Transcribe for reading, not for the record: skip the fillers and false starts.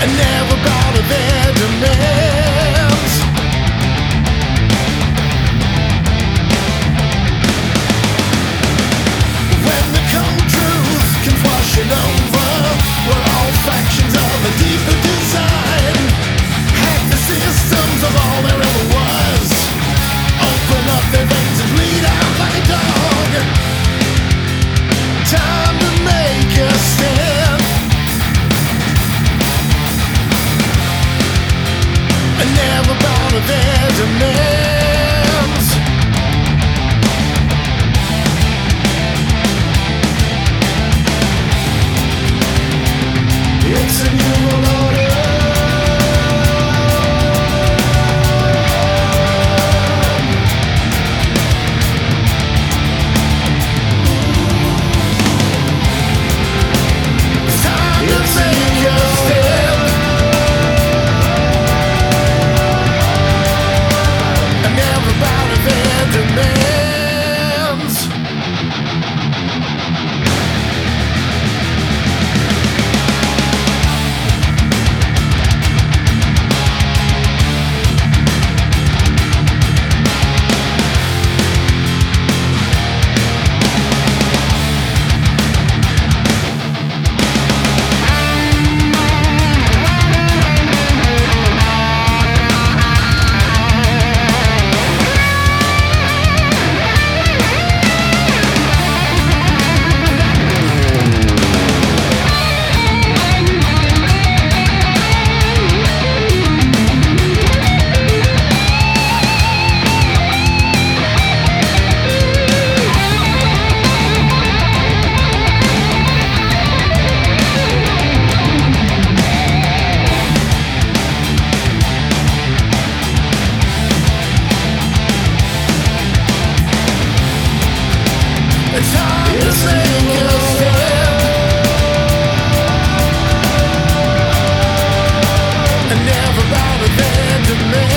and never bow to their demands. When the cold truth comes washing over, we're all factions of a deeper design. Hack the systems of all there ever was. Open up their veins and bleed out like a dog. Time to make a stand and never bow to their demands. It's a new order. It's time to make a stand and never bow to their demands. It's time to make a stand and never bow to their demands.